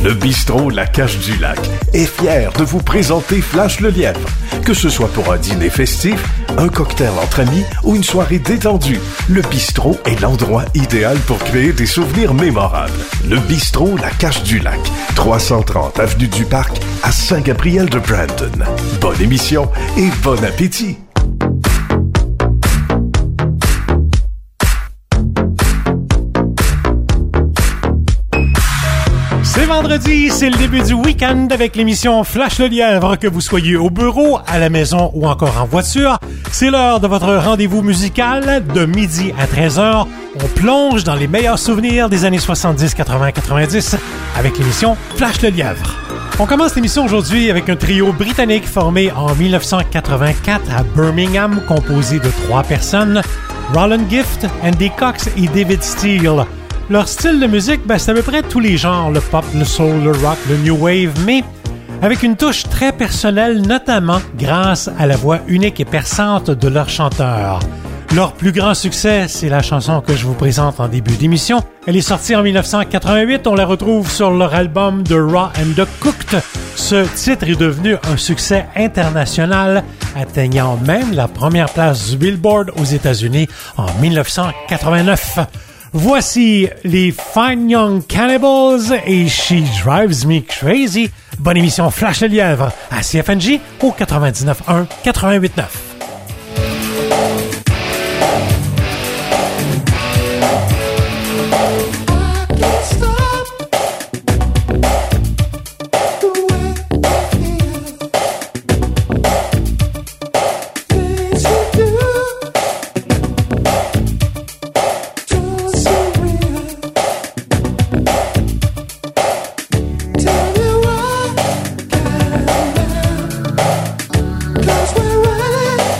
Le bistrot La Cache du Lac est fier de vous présenter Flash le Lièvre. Que ce soit pour un dîner festif, un cocktail entre amis ou une soirée détendue, le bistrot est l'endroit idéal pour créer des souvenirs mémorables. Le bistrot La Cache du Lac, 330 avenue du Parc à Saint-Gabriel-de-Brandon. Bonne émission et bon appétit! C'est vendredi, c'est le début du week-end avec l'émission Flash le Lièvre. Que vous soyez au bureau, à la maison ou encore en voiture, c'est l'heure de votre rendez-vous musical de midi à 13h. On plonge dans les meilleurs souvenirs des années 70, 80, 90 avec l'émission Flash le Lièvre. On commence l'émission aujourd'hui avec un trio britannique formé en 1984 à Birmingham, composé de 3 personnes, Roland Gift, Andy Cox et David Steele. Leur style de musique, c'est à peu près tous les genres, le pop, le soul, le rock, le new wave, mais avec une touche très personnelle, notamment grâce à la voix unique et perçante de leur chanteur. Leur plus grand succès, c'est la chanson que je vous présente en début d'émission. Elle est sortie en 1988, on la retrouve sur leur album The Raw and the Cooked. Ce titre est devenu un succès international, atteignant même la première place du Billboard aux États-Unis en 1989. Voici les Fine Young Cannibals et She Drives Me Crazy. Bonne émission Flash le Lièvre à CFNJ au 99.1, 88.9. We're running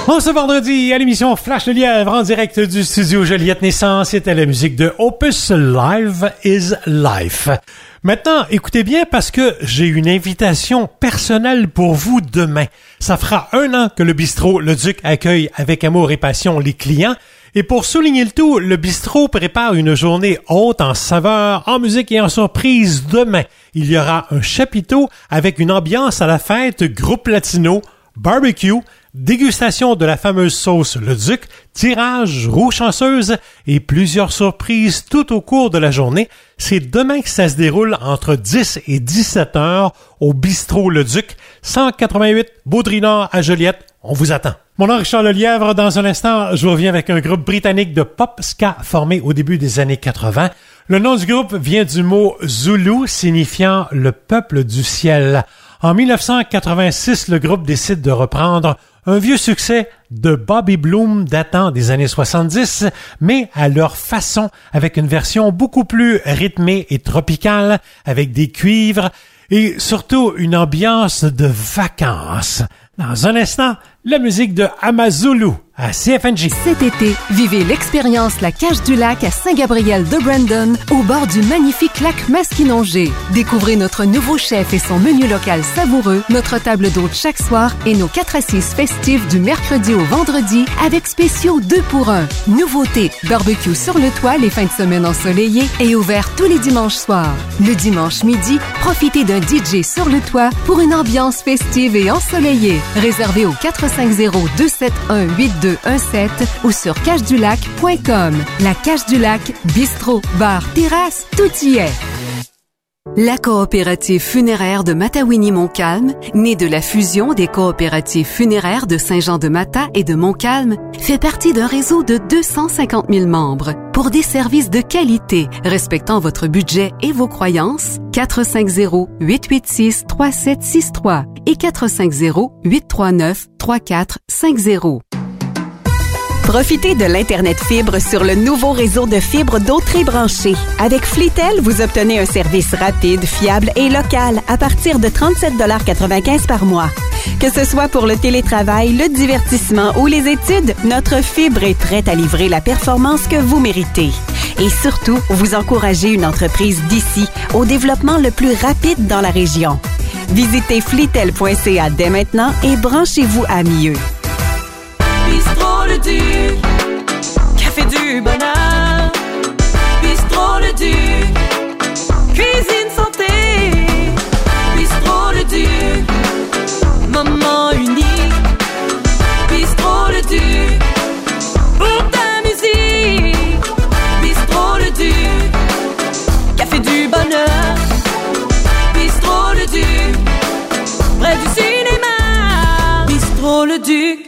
Bon, ce vendredi, à l'émission Flash le Lièvre, en direct du studio Joliette Naissance, c'était la musique de Opus Live is Life. Maintenant, écoutez bien parce que j'ai une invitation personnelle pour vous demain. Ça fera 1 an que le bistrot Le Duc accueille avec amour et passion les clients. Et pour souligner le tout, le bistrot prépare une journée haute en saveurs, en musique et en surprise demain. Il y aura un chapiteau avec une ambiance à la fête, groupe latino, barbecue, dégustation de la fameuse sauce Le Duc, tirage, roue chanceuse et plusieurs surprises tout au cours de la journée. C'est demain que ça se déroule entre 10 et 17 heures au bistrot Le Duc, 188 Baudry-Nord à Joliette. On vous attend. Mon nom est Richard Lelièvre. Dans un instant, je reviens avec un groupe britannique de pop ska formé au début des années 80. Le nom du groupe vient du mot Zulu, signifiant le peuple du ciel. En 1986, le groupe décide de reprendre un vieux succès de Bobby Bloom datant des années 70, mais à leur façon, avec une version beaucoup plus rythmée et tropicale, avec des cuivres et surtout une ambiance de vacances. Dans un instant, la musique de Amazulu à CFNJ. Cet été, vivez l'expérience La Cage du Lac à Saint-Gabriel-de-Brandon, au bord du magnifique lac Masquinongé. Découvrez notre nouveau chef et son menu local savoureux, notre table d'hôte chaque soir et nos 4 assises festives du mercredi au vendredi avec spéciaux 2 pour 1. Nouveauté, barbecue sur le toit les fins de semaine ensoleillées et ouvert tous les dimanches soirs. Le dimanche midi, profitez d'un DJ sur le toit pour une ambiance festive et ensoleillée. Réservé au 450-271-8217 ou sur cagedulac.com. La Cage du Lac, bistrot, bar, terrasse, tout y est. La coopérative funéraire de Matawini-Montcalm, née de la fusion des coopératives funéraires de Saint-Jean-de-Mata et de Montcalm, fait partie d'un réseau de 250 000 membres. Pour des services de qualité, respectant votre budget et vos croyances, 450-886-3763 et 450-839-3450. Profitez de l'Internet fibre sur le nouveau réseau de fibres d'Autrey branché. Avec Flitel, vous obtenez un service rapide, fiable et local à partir de 37,95 $ par mois. Que ce soit pour le télétravail, le divertissement ou les études, notre fibre est prête à livrer la performance que vous méritez. Et surtout, vous encouragez une entreprise d'ici au développement le plus rapide dans la région. Visitez flitel.ca dès maintenant et branchez-vous à mieux. Bistrot Le Duc, café du bonheur. Bistrot Le Duc, cuisine santé. Bistrot Le Duc, moment unique. Bistrot Le Duc, pour ta musique. Bistrot Le Duc, café du bonheur. Bistrot Le Duc, près du cinéma. Bistrot Le Duc.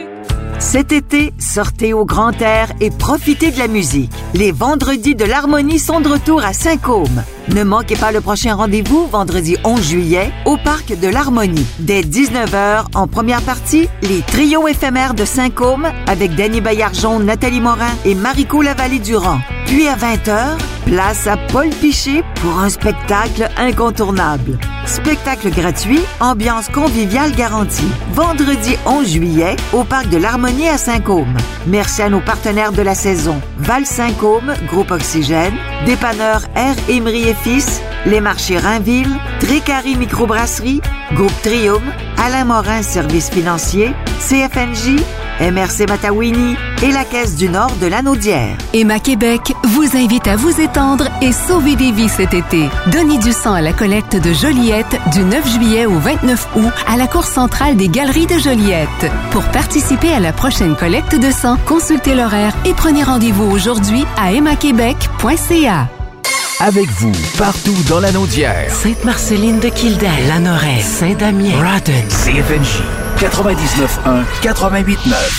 Cet été, sortez au grand air et profitez de la musique. Les Vendredis de l'Harmonie sont de retour à Saint-Côme. Ne manquez pas le prochain rendez-vous, vendredi 11 juillet, au Parc de l'Harmonie. Dès 19h, en première partie, les trios éphémères de Saint-Côme avec Danny Baillargeon, Nathalie Morin et Mariko Lavallée-Durand. Puis à 20h, place à Paul Piché pour un spectacle incontournable. Spectacle gratuit, ambiance conviviale garantie. Vendredi 11 juillet, au Parc de l'Harmonie à Saint-Côme. Merci à nos partenaires de la saison. Val Saint-Côme, Groupe Oxygène, Dépanneur R. Emery et Fils, Les Marchés Rainville, Tricari Microbrasserie, Groupe Trium, Alain Morin Services financiers, CFNJ, MRC Matawini et la Caisse du Nord de Lanaudière. Emma Québec vous invite à vous étendre et sauver des vies cet été. Donnez du sang à la collecte de Joliette du 9 juillet au 29 août à la cour centrale des Galeries de Joliette. Pour participer à la prochaine collecte de sang, consultez l'horaire et prenez rendez-vous aujourd'hui à emmaquebec.ca. Avec vous, partout dans la Naudière. Sainte-Marceline de Kildare, Lanoret, Saint-Damien, Rodden, CFNJ 99.1, 88.9.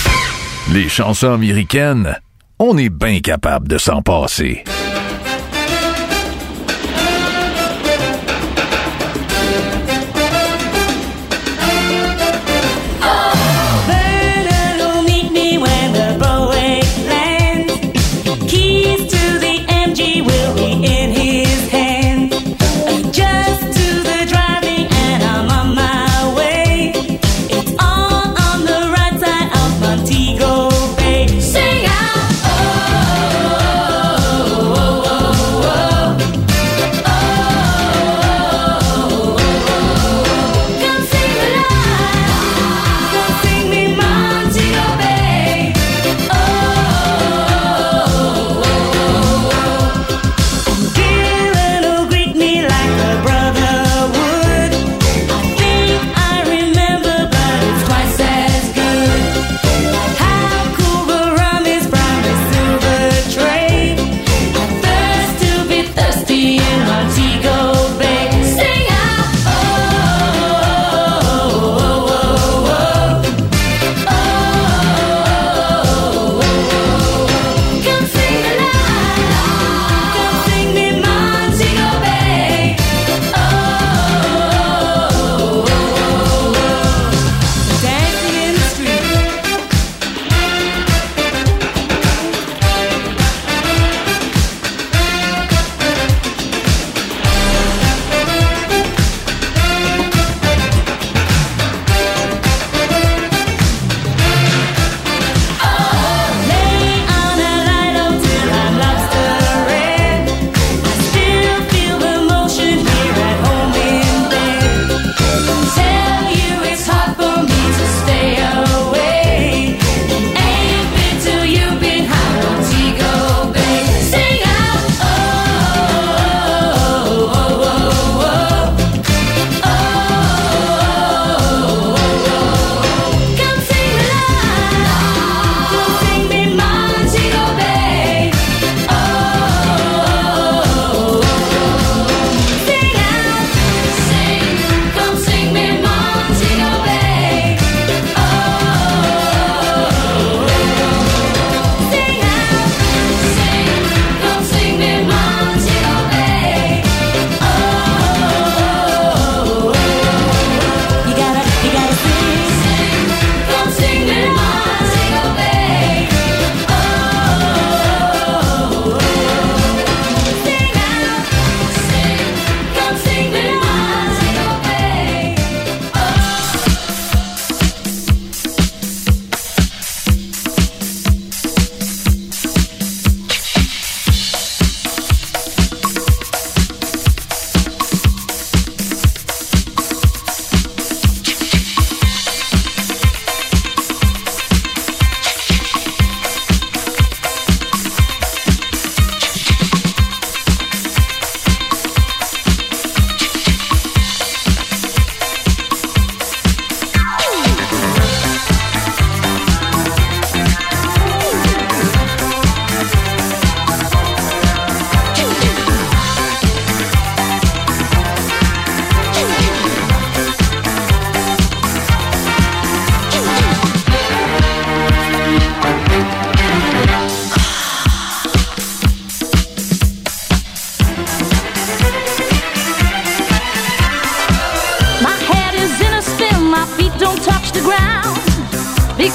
Les chansons américaines, on est bien capable de s'en passer. My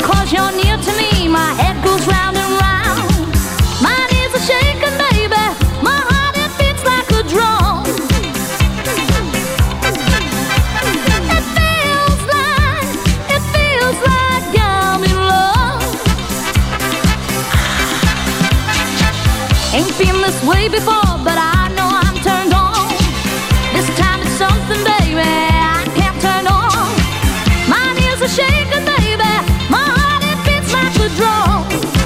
Because you're near to me, my head goes round and round. My knees are shaking, baby. My heart, it beats like a drum. It feels like I'm in love. Ain't been this way before, but I know I'm turned on. This time it's something, baby, I can't turn on. My knees are shaking, baby. My heart, it beats like a drum.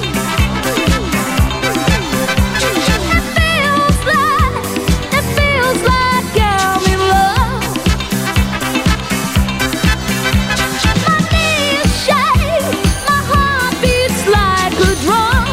It feels like I'm in love. My knees shake, my heart beats like a drum.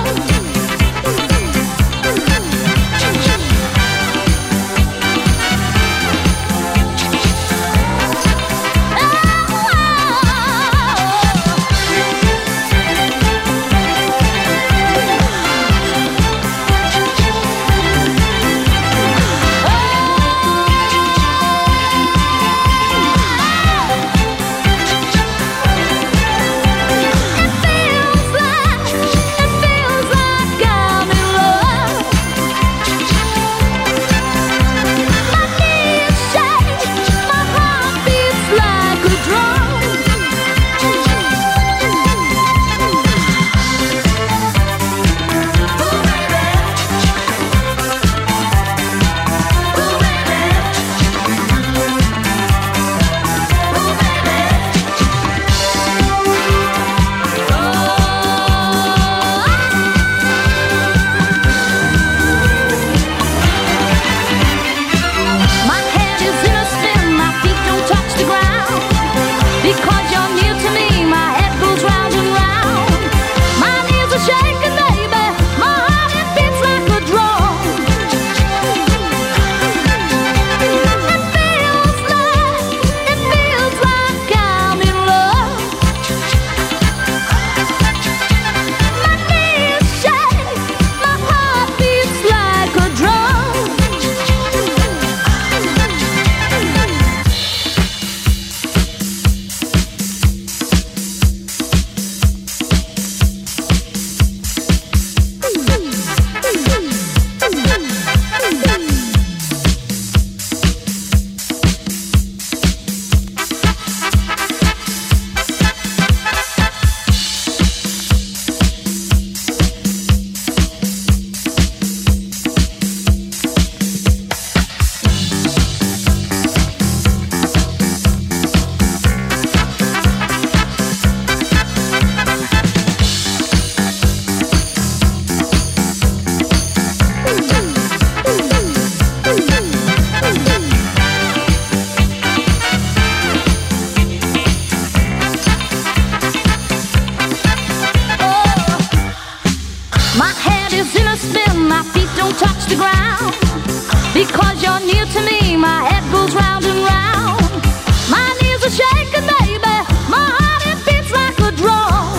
Because you're near to me, my head goes round and round. My knees are shaking, baby. My heart, it beats like a drum.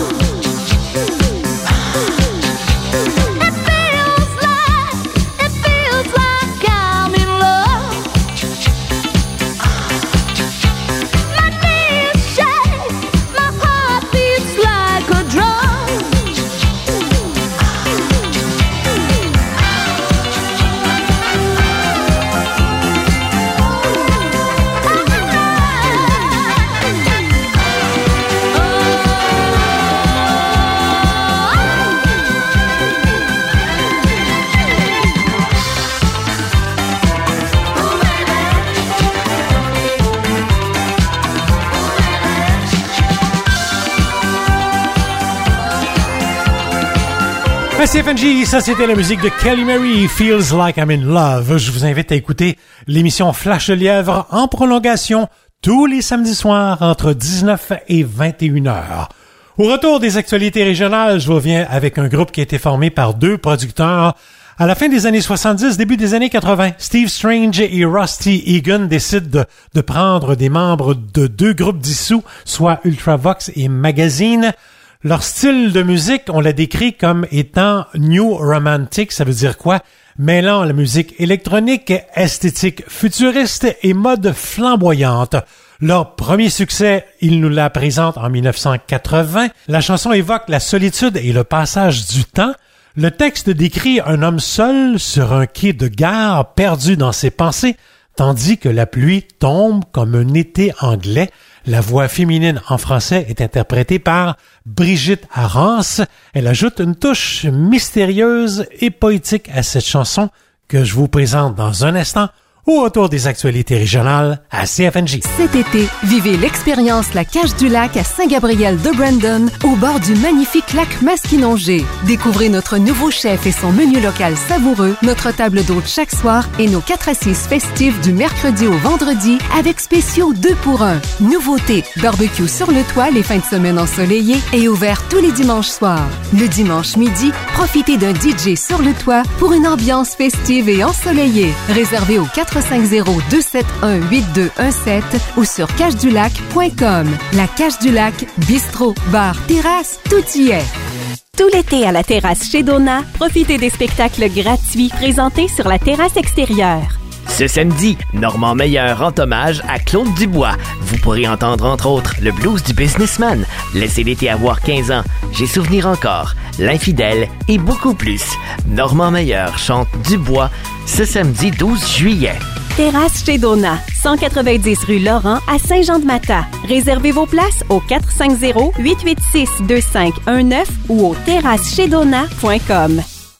It feels like I'm in love. My knees shake, my heart beats like a drum. CFNJ, ça c'était la musique de Kelly Mary, Feels Like I'm in Love. Je vous invite à écouter l'émission Flash le Lièvre en prolongation tous les samedis soirs entre 19 et 21 heures. Au retour des actualités régionales, je reviens avec un groupe qui a été formé par deux producteurs. À la fin des années 70, début des années 80, Steve Strange et Rusty Egan décident de prendre des membres de deux groupes dissous, soit Ultravox et Magazine. Leur style de musique, on l'a décrit comme étant New Romantic, ça veut dire quoi? Mêlant la musique électronique, esthétique futuriste et mode flamboyante. Leur premier succès, ils nous la présentent en 1980. La chanson évoque la solitude et le passage du temps. Le texte décrit un homme seul sur un quai de gare, perdu dans ses pensées, tandis que la pluie tombe comme un été anglais. La voix féminine en français est interprétée par Brigitte Arance. Elle ajoute une touche mystérieuse et poétique à cette chanson que je vous présente dans un instant au retour des actualités régionales à CFNJ. Cet été, vivez l'expérience La Cage du Lac à Saint-Gabriel-de-Brandon, au bord du magnifique lac Masquinongé. Découvrez notre nouveau chef et son menu local savoureux, notre table d'hôte chaque soir et nos 4 à 6 festifs du mercredi au vendredi avec spéciaux 2 pour 1. Nouveauté, barbecue sur le toit les fins de semaine ensoleillées et ouvert tous les dimanches soirs. Le dimanche midi, profitez d'un DJ sur le toit pour une ambiance festive et ensoleillée. Réservé au 450-271-8217 ou sur cagedulac.com. La Cage du Lac, bistrot, bar, terrasse, tout y est. Tout l'été à la terrasse chez Donna, profitez des spectacles gratuits présentés sur la terrasse extérieure. Ce samedi, Normand Meyer rend hommage à Claude Dubois. Vous pourrez entendre entre autres le blues du businessman, Laissez l'été avoir 15 ans, J'ai souvenir encore, L'infidèle et beaucoup plus. Normand Meyer chante Dubois ce samedi 12 juillet. Terrasse chez Donna, 190 rue Laurent à Saint-Jean-de-Mata. Réservez vos places au 450-886-2519 ou au terrassechezdonna.com.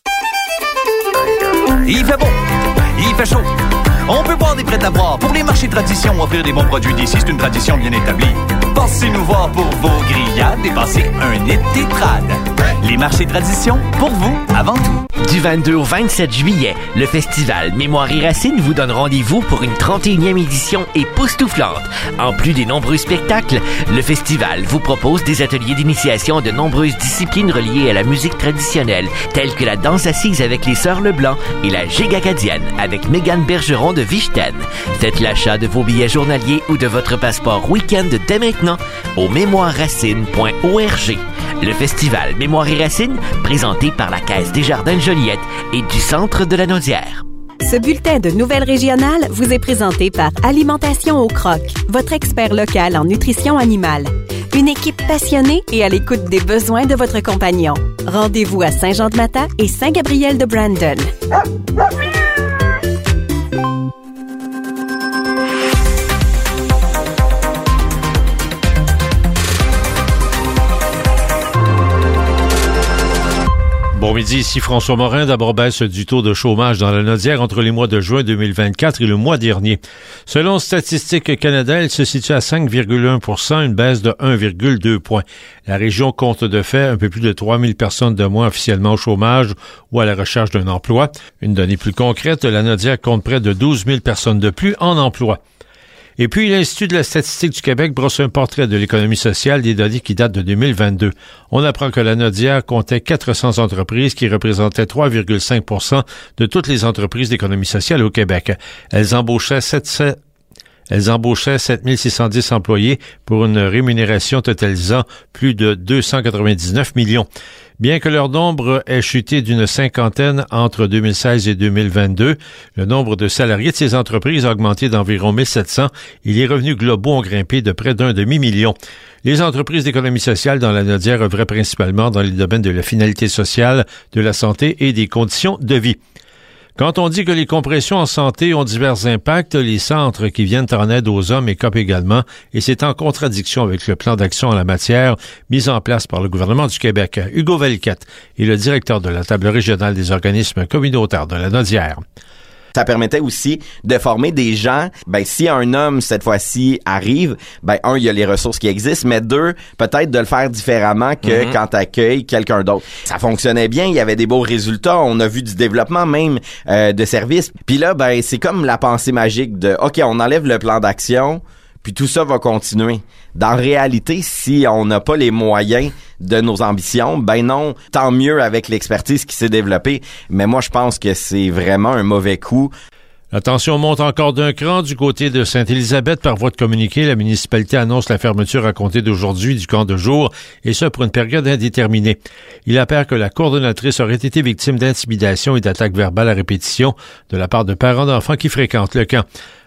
Il fait bon, il fait chaud. On peut boire des prêts-à-boire. Pour les marchés tradition, offrir des bons produits d'ici, c'est une tradition bien établie. Passez nous voir pour vos grillades et passez un été trad. Les marchés tradition, pour vous, avant tout. Du 22 au 27 juillet, le festival Mémoire et Racines vous donne rendez-vous pour une 31e édition époustouflante. En plus des nombreux spectacles, le festival vous propose des ateliers d'initiation de nombreuses disciplines reliées à la musique traditionnelle, telles que la danse assise avec les Sœurs Leblanc et la gigue acadienne avec Mégane Bergeron de Vichten. Faites l'achat de vos billets journaliers ou de votre passeport week-end dès maintenant au mémoireracines.org. Le festival Mémoire et Racines, présenté par la Caisse des Jardins de Joliette et du Centre de la Naudière. Ce bulletin de nouvelles régionales vous est présenté par Alimentation au Croc, votre expert local en nutrition animale. Une équipe passionnée et à l'écoute des besoins de votre compagnon. Rendez-vous à Saint-Jean-de-Mata et Saint-Gabriel-de-Brandon. Bon midi, ici François Morin. D'abord, baisse du taux de chômage dans la Naudière entre les mois de juin 2024 et le mois dernier. Selon Statistique Canada, elle se situe à 5,1 %, une baisse de 1,2 points. La région compte de fait un peu plus de 3000 personnes de moins officiellement au chômage ou à la recherche d'un emploi. Une donnée plus concrète, la Naudière compte près de 12 000 personnes de plus en emploi. Et puis, l'Institut de la statistique du Québec brosse un portrait de l'économie sociale des données qui datent de 2022. On apprend que la Naudière comptait 400 entreprises qui représentaient 3,5 % de toutes les entreprises d'économie sociale au Québec. Elles embauchaient 7610 employés pour une rémunération totalisant plus de 299 millions. Bien que leur nombre ait chuté d'une cinquantaine entre 2016 et 2022, le nombre de salariés de ces entreprises a augmenté d'environ 1700 et les revenus globaux ont grimpé de près d'un demi-million. Les entreprises d'économie sociale dans la Naudière œuvraient principalement dans les domaines de la finalité sociale, de la santé et des conditions de vie. Quand on dit que les compressions en santé ont divers impacts, les centres qui viennent en aide aux hommes écopent également, et c'est en contradiction avec le plan d'action en la matière mis en place par le gouvernement du Québec. Hugo Velquette est le directeur de la table régionale des organismes communautaires de la Naudière. Ça permettait aussi de former des gens, si un homme, cette fois-ci, arrive, un, il y a les ressources qui existent, mais deux, peut-être de le faire différemment que quand t'accueilles quelqu'un d'autre. Ça fonctionnait bien, il y avait des beaux résultats, on a vu du développement même de services. Puis là, c'est comme la pensée magique de, OK, on enlève le plan d'action, puis tout ça va continuer. Dans réalité, si on n'a pas les moyens de nos ambitions, non, tant mieux avec l'expertise qui s'est développée. Mais moi, je pense que c'est vraiment un mauvais coup. La tension monte encore d'un cran du côté de Sainte-Élisabeth. Par voie de communiqué, la municipalité annonce la fermeture à compter d'aujourd'hui du camp de jour, et ce pour une période indéterminée. Il apparaît que la coordonnatrice aurait été victime d'intimidation et d'attaques verbales à répétition de la part de parents d'enfants qui fréquentent le camp.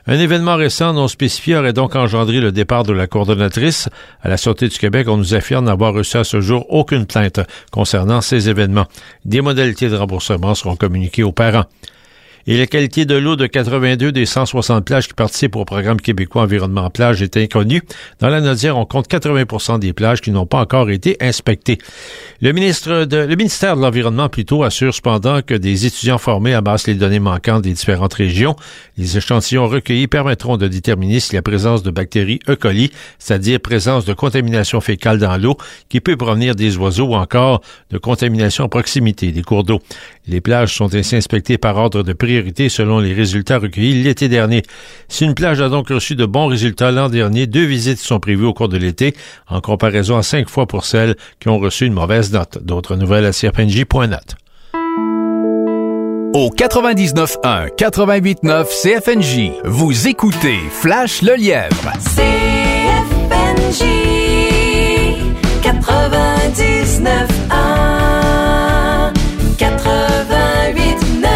Un événement récent non spécifié aurait donc engendré le départ de la coordonnatrice. À la Sûreté du Québec, on nous affirme n'avoir reçu à ce jour aucune plainte concernant ces événements. Des modalités de remboursement seront communiquées aux parents. Et la qualité de l'eau de 82 des 160 plages qui participent au programme québécois Environnement Plage est inconnue. Dans la Nodière, on compte 80% des plages qui n'ont pas encore été inspectées. Le ministère de l'Environnement, plutôt, assure cependant que des étudiants formés amassent les données manquantes des différentes régions. Les échantillons recueillis permettront de déterminer si la présence de bactéries E. coli, c'est-à-dire présence de contamination fécale dans l'eau, qui peut provenir des oiseaux ou encore de contamination à proximité des cours d'eau. Les plages sont ainsi inspectées par ordre de priorité selon les résultats recueillis l'été dernier. Si une plage a donc reçu de bons résultats l'an dernier, 2 visites sont prévues au cours de l'été, en comparaison à 5 fois pour celles qui ont reçu une mauvaise note. D'autres nouvelles à CFNJ.net. Au 99.1, 88.9 CFNJ, vous écoutez Flash le Lièvre. CFNJ 99.1 88.9.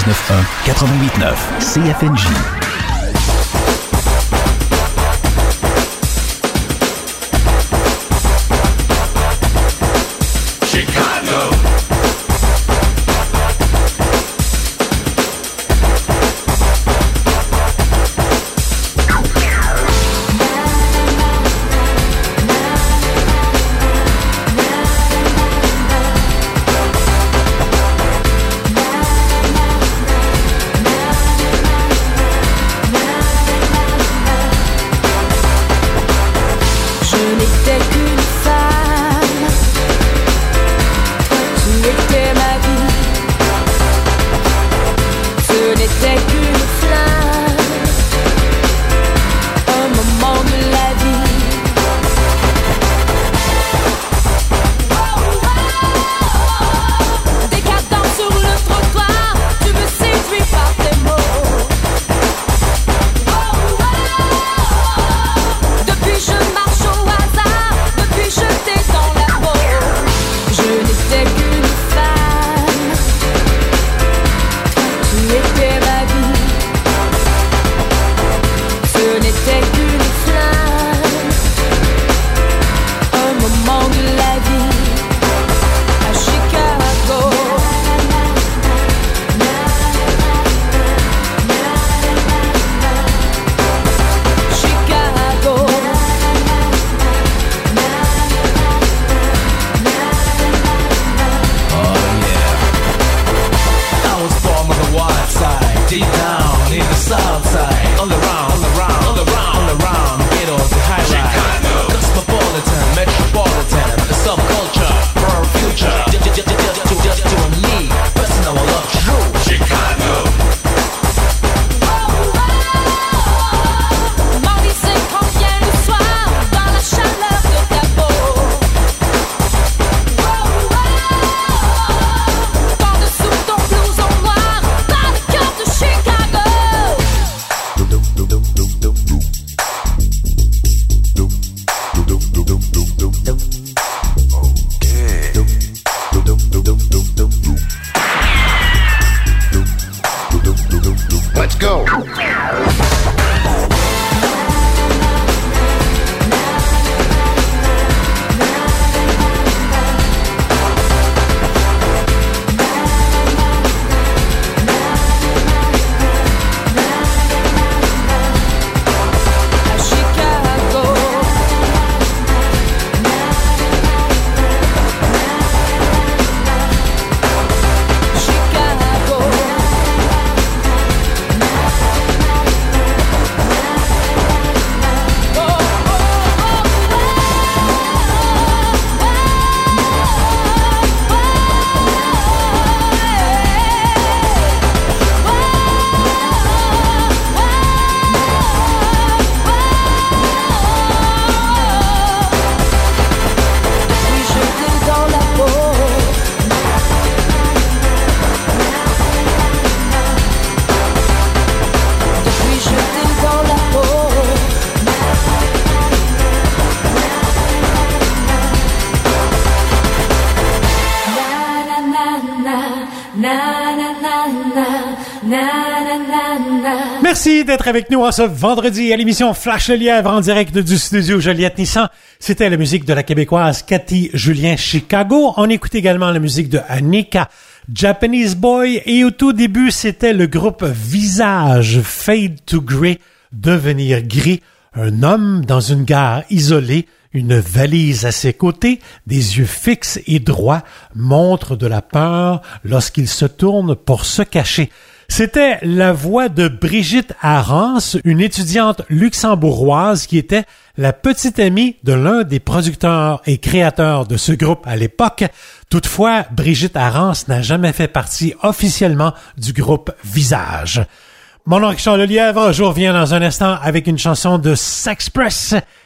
99.1, 88.9, CFNJ. Merci d'être avec nous en ce vendredi à l'émission Flash le Lièvre en direct du studio Joliette Nissan. C'était la musique de la Québécoise Cathy Julien Chicago. On écoute également la musique de Annika, Japanese Boy, et au tout début, c'était le groupe Visage, Fade to Grey, devenir gris. Un homme dans une gare isolée, une valise à ses côtés, des yeux fixes et droits, montre de la peur lorsqu'il se tourne pour se cacher. C'était la voix de Brigitte Arance, une étudiante luxembourgeoise qui était la petite amie de l'un des producteurs et créateurs de ce groupe à l'époque. Toutefois, Brigitte Arance n'a jamais fait partie officiellement du groupe Visage. Mon nom est Richard Lelièvre, je reviens dans un instant avec une chanson de Sexpress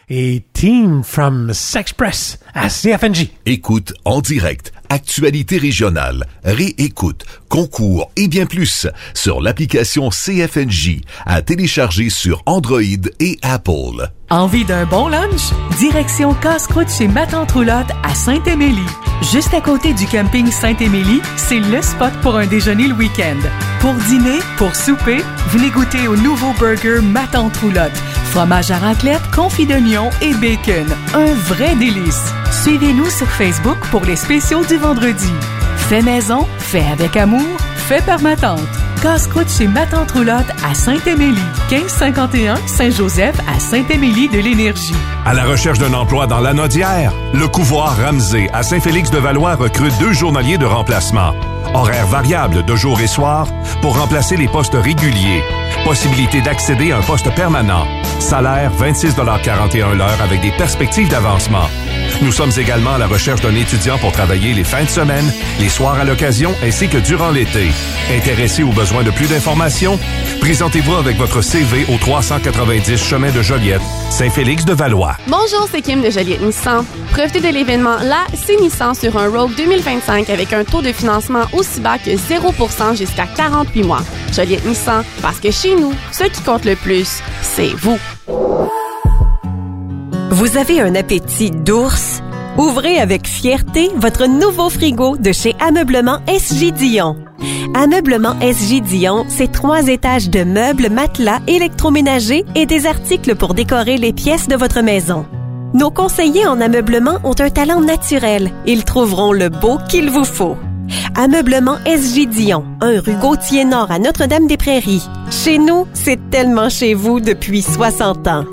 et Team from Sexpress à CFNJ. Écoute en direct, actualité régionale, réécoute, concours et bien plus sur l'application CFNJ à télécharger sur Android et Apple. Envie d'un bon lunch? Direction Casse-Croûte chez Ma Tante Roulotte à Saint-Émilie. Juste à côté du camping Saint-Émilie, c'est le spot pour un déjeuner le week-end. Pour dîner, pour souper, venez goûter au nouveau burger Ma Tante Roulotte. Fromage à raclette, confit d'oignon et bacon. Un vrai délice. Suivez-nous sur Facebook pour les spéciaux du vendredi. Fait maison, fait avec amour, fait par ma tante. Casse-croûte chez Ma Tante Roulotte à Saint-Émilie. 1551 Saint-Joseph à Saint-Émilie de l'Énergie. À la recherche d'un emploi dans la Nodière, le couvoir Ramsey à Saint-Félix-de-Valois recrute 2 journaliers de remplacement. Horaires variables de jour et soir pour remplacer les postes réguliers. Possibilité d'accéder à un poste permanent. Salaire 26,41 l'heure avec des perspectives d'avancement. Nous sommes également à la recherche d'un étudiant pour travailler les fins de semaine, les soirs à l'occasion ainsi que durant l'été. Intéressé ou besoin de plus d'informations? Présentez-vous avec votre CV au 390 chemin de Joliette, Saint-Félix-de-Valois. Bonjour, c'est Kim de Joliette Nissan. Profitez de l'événement Là, c'est Nissan sur un Rogue 2025 avec un taux de financement aussi bas que 0% jusqu'à 48 mois. Joliette Nissan, parce que chez nous, ce qui compte le plus, c'est vous. Vous avez un appétit d'ours? Ouvrez avec fierté votre nouveau frigo de chez Ameublement SJ Dion. Ameublement SJ Dion, c'est 3 étages de meubles, matelas, électroménagers et des articles pour décorer les pièces de votre maison. Nos conseillers en ameublement ont un talent naturel. Ils trouveront le beau qu'il vous faut. Ameublement SJ Dion, 1 rue Gauthier-Nord à Notre-Dame-des-Prairies. Chez nous, c'est tellement chez vous depuis 60 ans.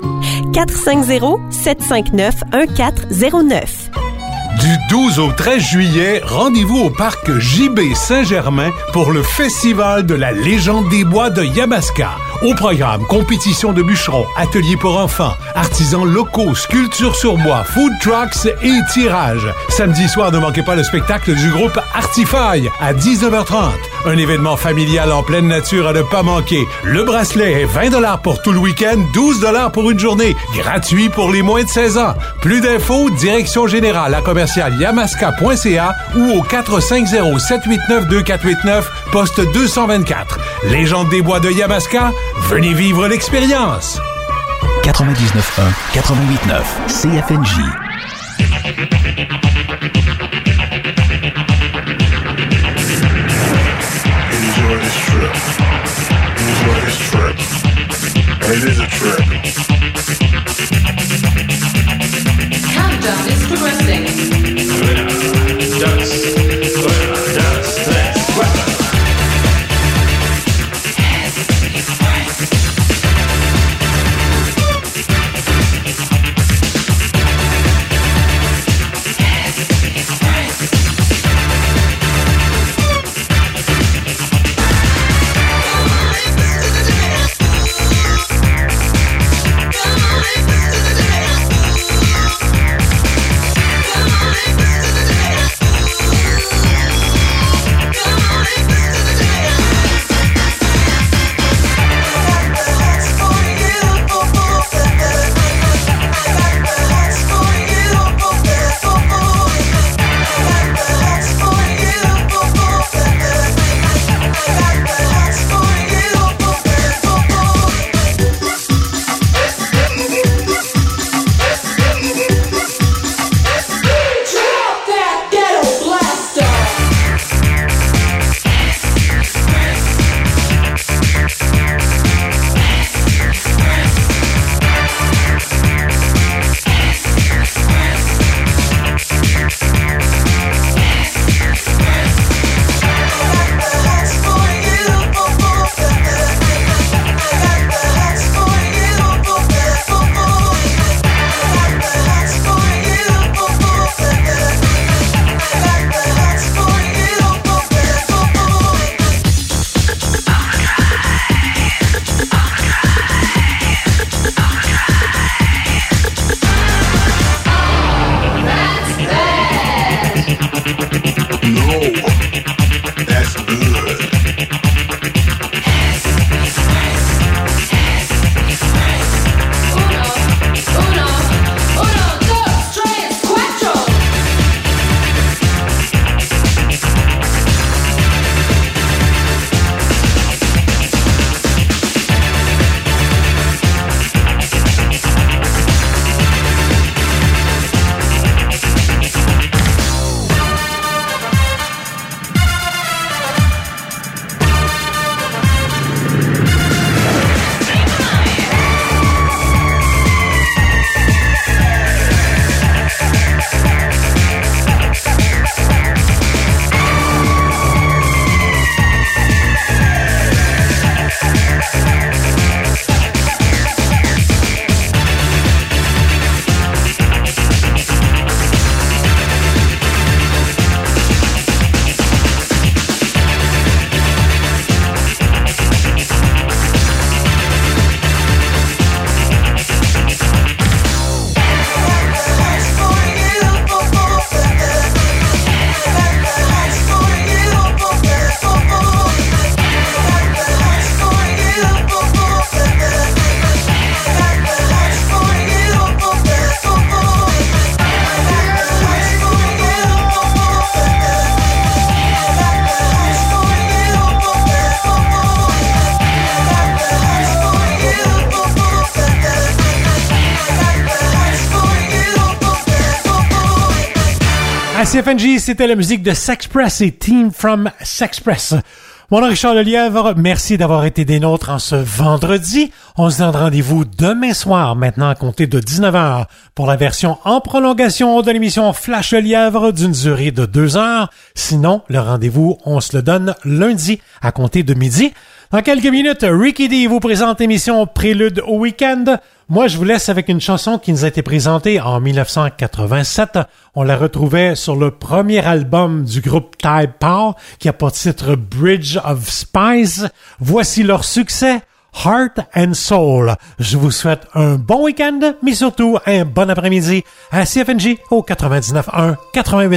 450-759-1409. Du 12 au 13 juillet, rendez-vous au parc JB Saint-Germain pour le Festival de la légende des bois de Yamaska. Au programme, compétition de bûcherons, ateliers pour enfants, artisans locaux, sculptures sur bois, food trucks et tirages. Samedi soir, ne manquez pas le spectacle du groupe Artify à 19h30. Un événement familial en pleine nature à ne pas manquer. Le bracelet est 20$ pour tout le week-end, 12$ pour une journée. Gratuit pour les moins de 16 ans. Plus d'infos, direction générale à commercial yamaska.ca ou au 450-789-2489, poste 224. Légende des bois de Yamaska, venez vivre l'expérience. 99.1, 88.9, CFNJ. Enjoy this trip. Enjoy this trip. It is a trip. Countdown is progressing. Dust. À CFNJ, c'était la musique de Sexpress et Team from Sexpress. Mon nom est Richard Lelièvre, merci d'avoir été des nôtres en ce vendredi. On se donne rendez-vous demain soir, maintenant à compter de 19h, pour la version en prolongation de l'émission Flash Lelièvre d'une durée de 2 heures. Sinon, le rendez-vous, on se le donne lundi à compter de midi. Dans quelques minutes, Ricky D vous présente l'émission Prélude au week-end. Moi, je vous laisse avec une chanson qui nous a été présentée en 1987. On la retrouvait sur le premier album du groupe Type Power, qui a pour titre Bridge of Spies. Voici leur succès, Heart and Soul. Je vous souhaite un bon week-end, mais surtout un bon après-midi à CFNJ au 99.1, 88.9.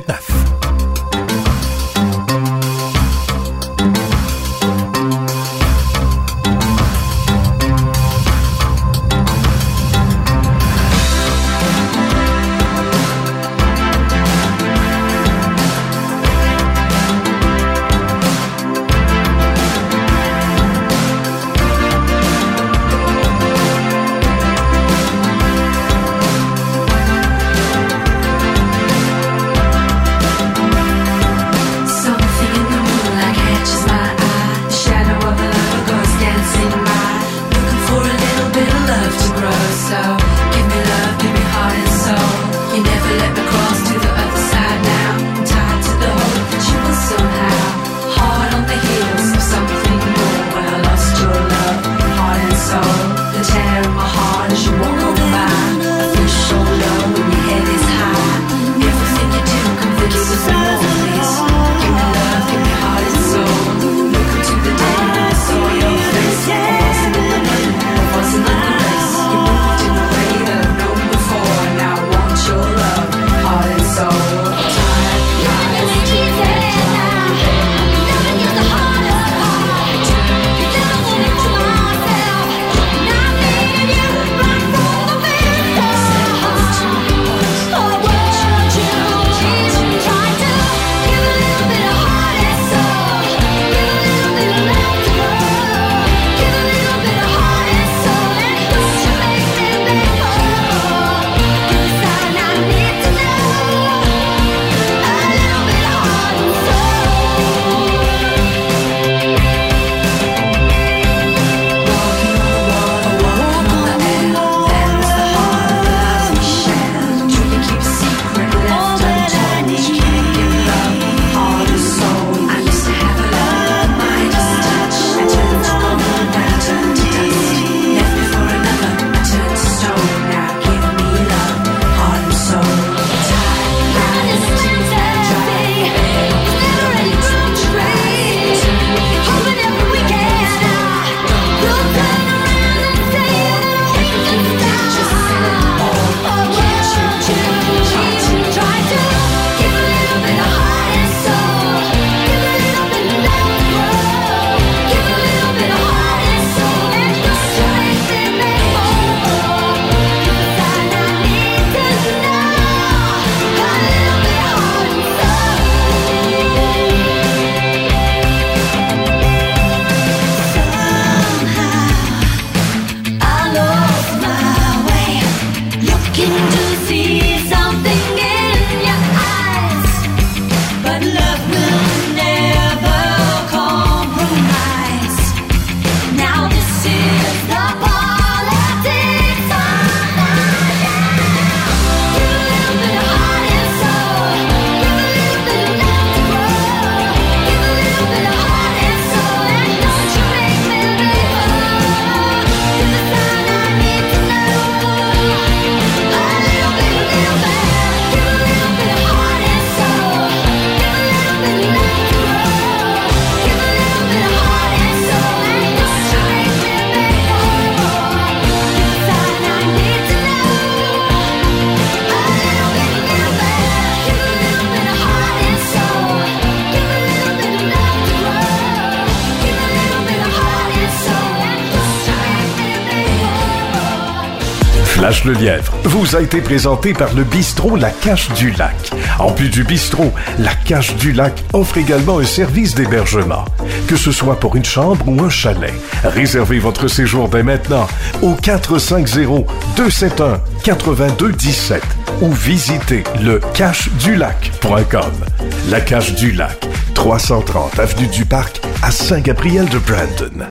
Flash le Lièvre vous a été présenté par le bistrot La Cache du Lac. En plus du bistrot, La Cache du Lac offre également un service d'hébergement. Que ce soit pour une chambre ou un chalet, réservez votre séjour dès maintenant au 450-271-8217 ou visitez le cachedulac.com. La Cache du Lac, 330 avenue du Parc à Saint-Gabriel de Brandon.